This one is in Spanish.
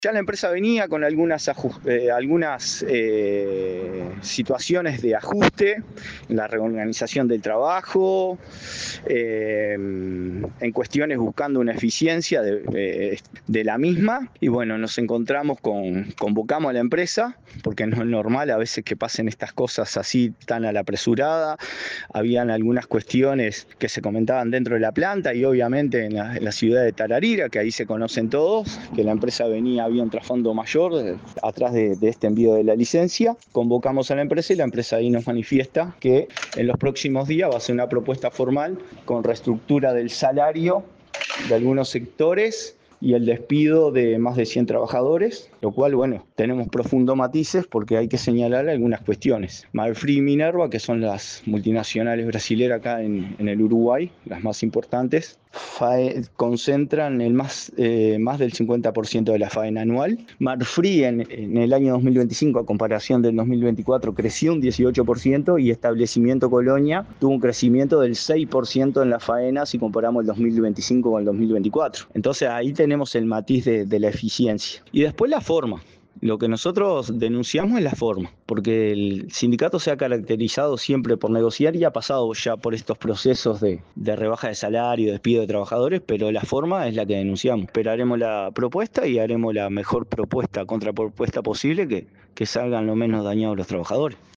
Ya la empresa venía con algunas situaciones de ajuste, la reorganización del trabajo, en cuestiones buscando una eficiencia de la misma. Y bueno, nos encontramos convocamos a la empresa, porque no es normal a veces que pasen estas cosas así tan a la apresurada. Habían algunas cuestiones que se comentaban dentro de la planta y obviamente en la ciudad de Tararira, que ahí se conocen todos, que la empresa había un trasfondo mayor atrás de este envío de la licencia. Convocamos a la empresa y la empresa ahí nos manifiesta que en los próximos días va a hacer una propuesta formal con reestructura del salario de algunos sectores y el despido de más de 100 trabajadores, lo cual, bueno, tenemos profundos matices porque hay que señalar algunas cuestiones. Marfrig y Minerva, que son las multinacionales brasileras acá en el Uruguay, las más importantes, concentran más del 50% de la faena anual. Marfrig en el año 2025, a comparación del 2024, creció un 18% y Establecimiento Colonia tuvo un crecimiento del 6% en la faena si comparamos el 2025 con el 2024. Entonces ahí tenemos el matiz de la eficiencia. Y después la forma. Lo que nosotros denunciamos es la forma, porque el sindicato se ha caracterizado siempre por negociar y ha pasado ya por estos procesos de rebaja de salario, despido de trabajadores, pero la forma es la que denunciamos. Pero haremos la propuesta y haremos la mejor propuesta, contrapropuesta posible que salgan lo menos dañados los trabajadores.